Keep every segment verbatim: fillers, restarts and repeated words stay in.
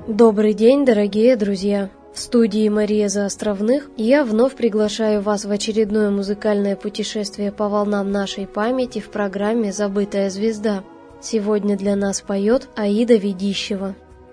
Добрый день, дорогие друзья! В студии Мария Заостровных, и я вновь приглашаю вас в очередное музыкальное путешествие по волнам нашей памяти в программе «Забытая звезда». Сегодня для нас поет Аида Ведищева.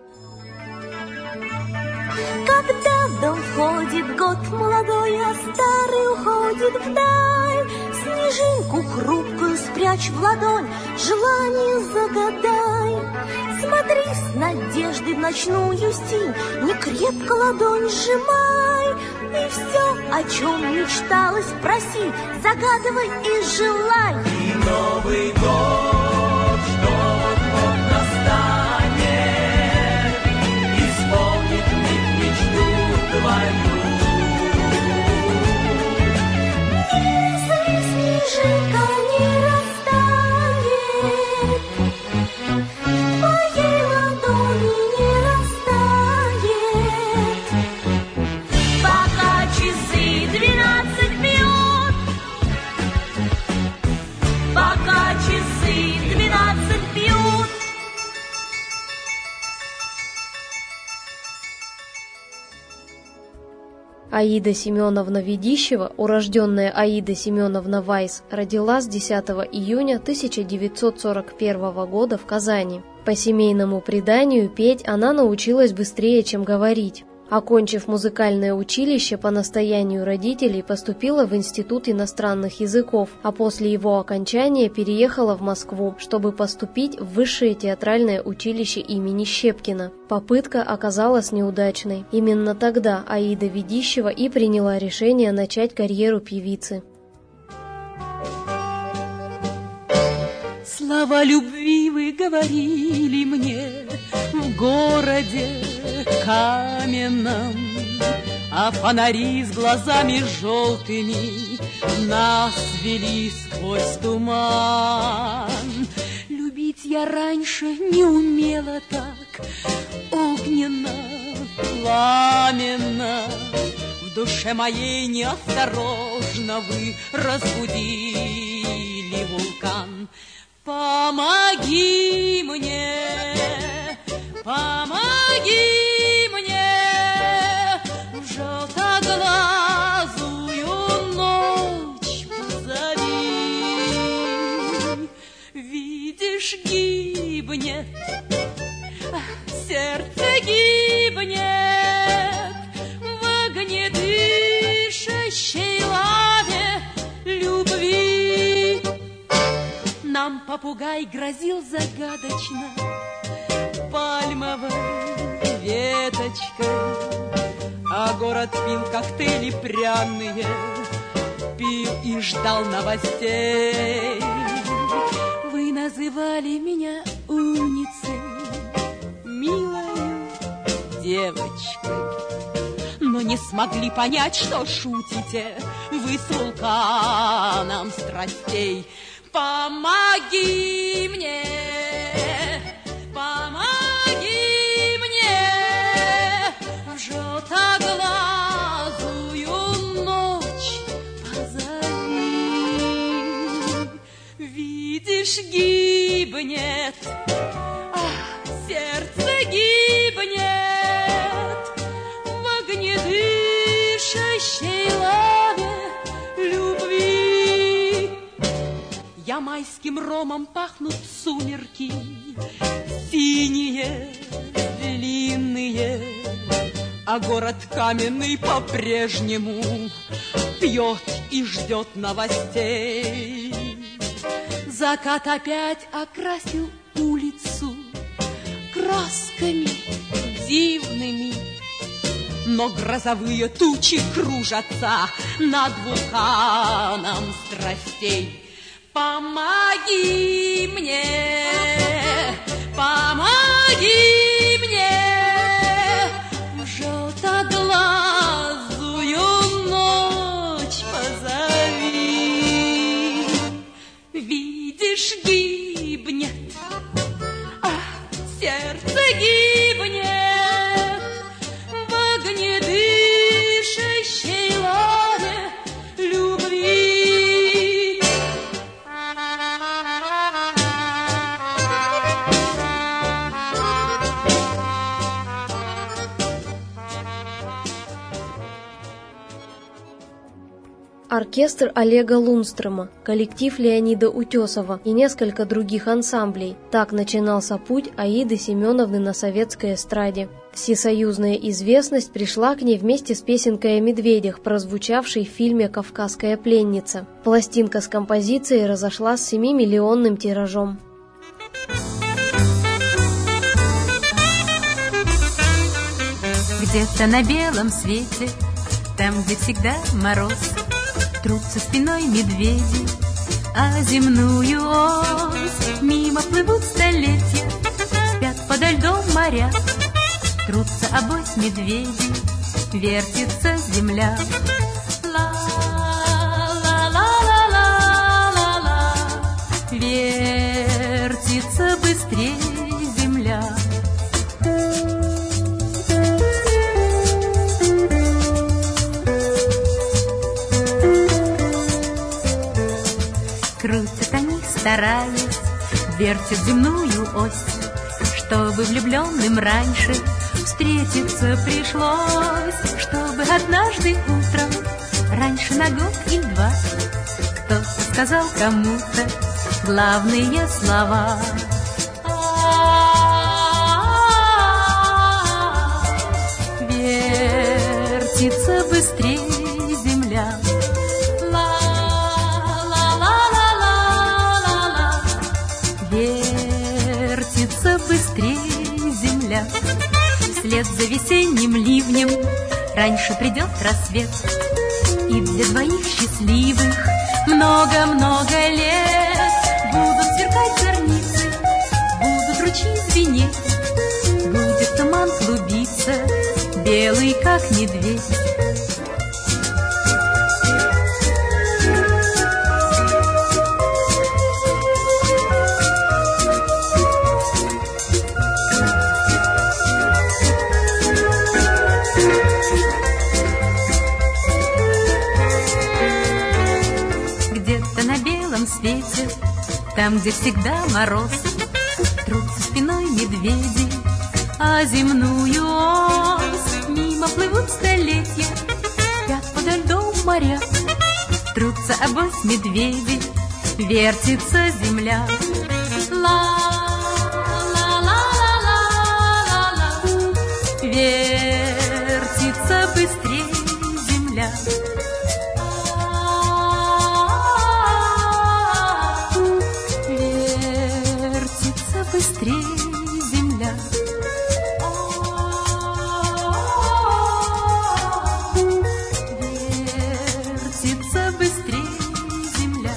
Когда в дом входит год молодой, а старый уходит вдаль, снежинку хрупкую спрячь в ладонь, желание загадай. Смотри с надеждой в ночную стень, не крепко ладонь сжимай. И все, о чем мечталось, проси, загадывай и желай. И Новый год, что вот настанет, исполнит миг мечту твою. Если снежинка не растает, твоей ладони не растает. Пока часы двенадцать бьют, пока часы двенадцать бьют. Аида Семеновна Ведищева, урожденная Аида Семеновна Вайс, родилась десятого июня тысяча девятьсот сорок первого года в Казани. По семейному преданию, петь она научилась быстрее, чем говорить. Окончив музыкальное училище, по настоянию родителей поступила в Институт иностранных языков, а после его окончания переехала в Москву, чтобы поступить в Высшее театральное училище имени Щепкина. Попытка оказалась неудачной. Именно тогда Аида Ведищева и приняла решение начать карьеру певицы. Слова любви вы говорили мне в городе каменном, а фонари с глазами желтыми нас вели сквозь туман. Любить я раньше не умела так огненно, пламенно. В душе моей неосторожно вы разбудили вулкан. Помоги мне, помоги мне, в желтоглазую ночь позови. Видишь, гибнет, сердце гибнет в огнедышащей лаве любви. Нам попугай грозил загадочно пальмовой веточкой, а город пил коктейли пряные, пил и ждал новостей. Вы называли меня умницей, милой девочкой, но не смогли понять, что шутите вы с вулканом страстей. Помоги мне, помоги мне, в желтоглазую ночь позови. Видишь, гибнет, ах, сердце гибнет в огнедышащей лаве любви. Я майским ромом пахнут сумерки, синие, длинные, а город каменный по-прежнему пьет и ждет новостей. Закат опять окрасил улицу красками дивными, но грозовые тучи кружатся над вулканом страстей. Помоги мне, помоги мне, в желтоглазую ночь позови. Видишь, гибнет, ах, сердце гибнет в огнедышащей лаве любви. Оркестр Олега Лунстрема, коллектив Леонида Утесова и несколько других ансамблей. Так начинался путь Аиды Семеновны на советской эстраде. Всесоюзная известность пришла к ней вместе с песенкой о медведях, прозвучавшей в фильме «Кавказская пленница». Пластинка с композицией разошлась с семимиллионным тиражом. Где-то на белом свете, там, где всегда мороз, трутся спиной медведи, а земную ось мимо плывут столетия, спят подо льдом моря, трутся обось медведи, вертится земля. Ла-ла-ла-ла-ла-ла, вертится быстрее земля. Крутят они, стараясь, вертят земную ось, чтобы влюбленным раньше встретиться пришлось, чтобы однажды утром, раньше на год и два, кто-то сказал кому-то главные слова. Вертится быстрее земля. Вертится быстрее земля. Вслед за весенним ливнем раньше придет рассвет, и для двоих счастливых много-много лет будут сверкать зорницы, будут ручьи звенеть, будет туман клубиться, белый как медведь. Свете, там, где всегда мороз, трутся спиной медведи, а земную ось мимо плывут столетия, спят подо льдом моря, трутся обось медведи, вертится земля. Ла-ла-ла-ла-ла-ла, вертится быстрее земля. Быстрее земля. Вертится быстрее земля.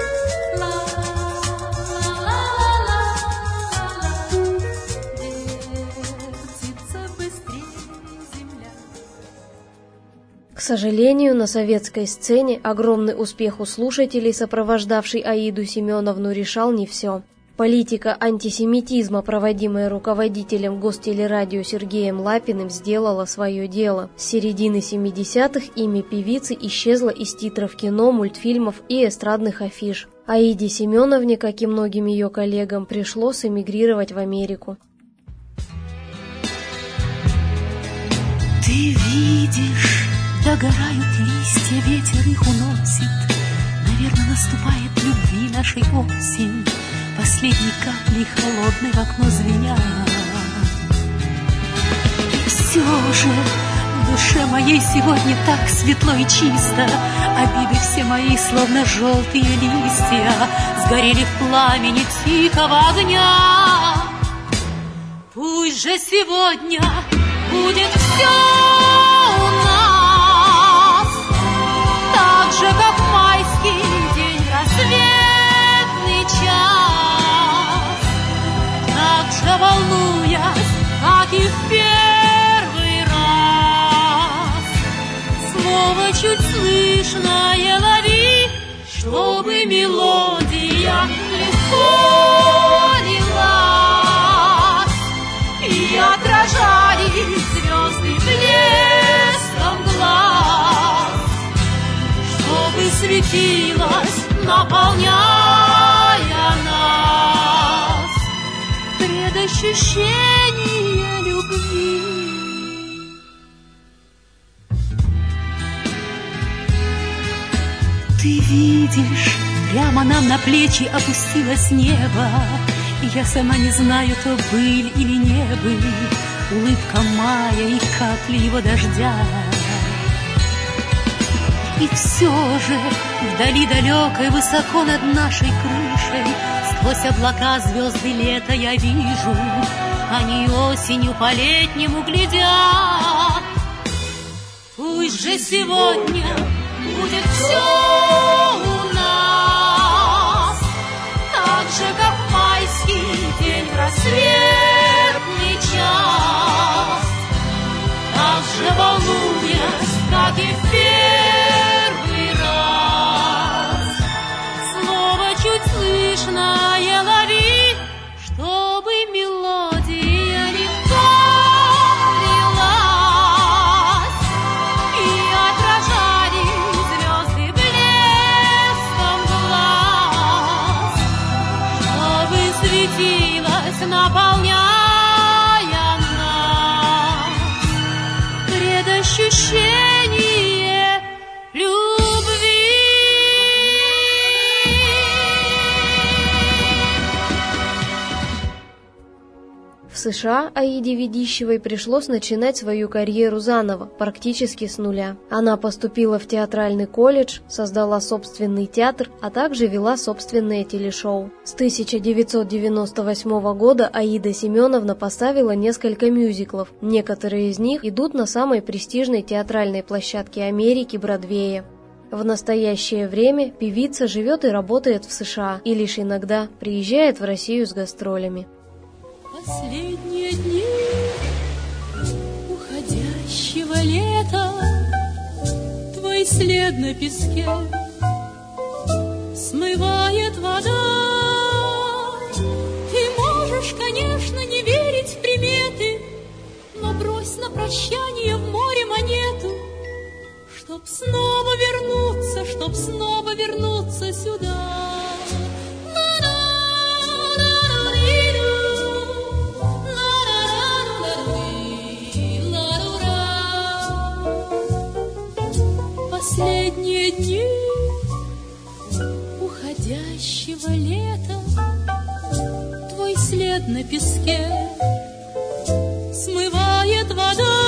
Ла-ла-ла-ла-ла. Вертится быстрее земля. К сожалению, на советской сцене огромный успех у слушателей, сопровождавший Аиду Семеновну, решал не все. Политика антисемитизма, проводимая руководителем Гостелерадио Сергеем Лапиным, сделала свое дело. С середины семидесятых имя певицы исчезло из титров кино, мультфильмов и эстрадных афиш. Аиде Семеновне, как и многим ее коллегам, пришлось эмигрировать в Америку. Ты видишь, догорают листья, ветер их уносит. Наверное, наступает любви нашей осень. Последней каплей холодной в окно звенят. И все же в душе моей сегодня так светло и чисто. Обиды все мои, словно желтые листья, сгорели в пламени тихого огня. Пусть же сегодня будет все у нас, так же, как в майский день рассветный час. Так же волнуясь, как и в первый раз, слово чуть слышное лови, чтобы мелодия легко лилась и отражает звезды блеском глаз, чтобы светилась, наполняя нас предощущение любви. видишь, прямо нам на плечи опустилось небо, и я сама не знаю, то быль или не быль, улыбка мая и капли его дождя. И все же вдали далекой, высоко над нашей крышей, сквозь облака звезды лета я вижу, они осенью по-летнему глядят. Пусть же сегодня будет все у нас, так же, как майский день в рассветный час, так же волнуясь, как и в первый раз. Слово чуть слышное лови, чтобы мелодия легко лилась, и отражали звезды блеском глаз, чтобы светилась, наполняя нас предощущение любви. В США Аиде Ведищевой пришлось начинать свою карьеру заново, практически с нуля. Она поступила в театральный колледж, создала собственный театр, а также вела собственное телешоу. С тысяча девятьсот девяносто восьмого года Аида Семеновна поставила несколько мюзиклов. Некоторые из них идут на самой престижной театральной площадке Америки – Бродвее. В настоящее время певица живет и работает в США и лишь иногда приезжает в Россию с гастролями. Последние дни уходящего лета, твой след на песке смывает вода. Ты можешь, конечно, не верить в приметы, но брось на прощание в море монету, чтоб снова вернуться, чтоб снова вернуться сюда. Последние дни уходящего лета, твой след на песке смывает вода.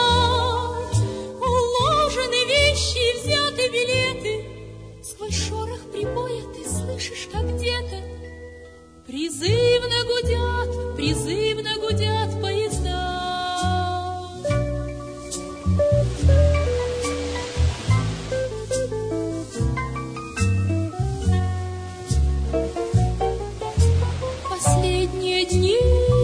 Уложены вещи и взяты билеты, сквозь шорох прибоя ты слышишь, как где-то призывно гудят, призывно гудят поезда. Последние дни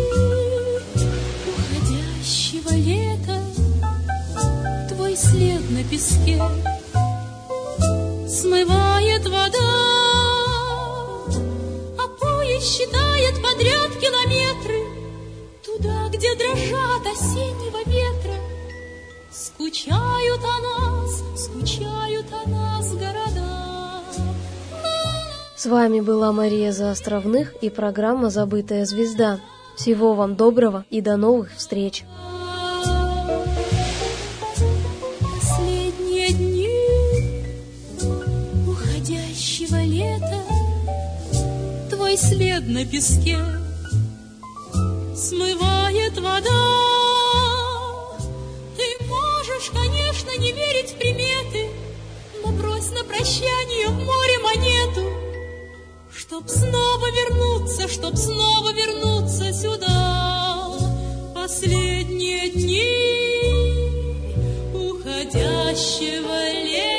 уходящего лета, твой след на песке смывает вода, а поезд считает подряд километры туда, где дрожат осеннего ветра. Скучают о нас, скучают о нас города. С вами была Мария Заостровных и программа «Забытая звезда». Всего вам доброго и до новых встреч! Последние дни уходящего лета, твой след на песке смывает вода. Ты можешь, конечно, не верить в приметы, но брось на прощание в море монету, чтоб снова вернуться, чтоб снова вернуться сюда. Последние дни уходящего лета.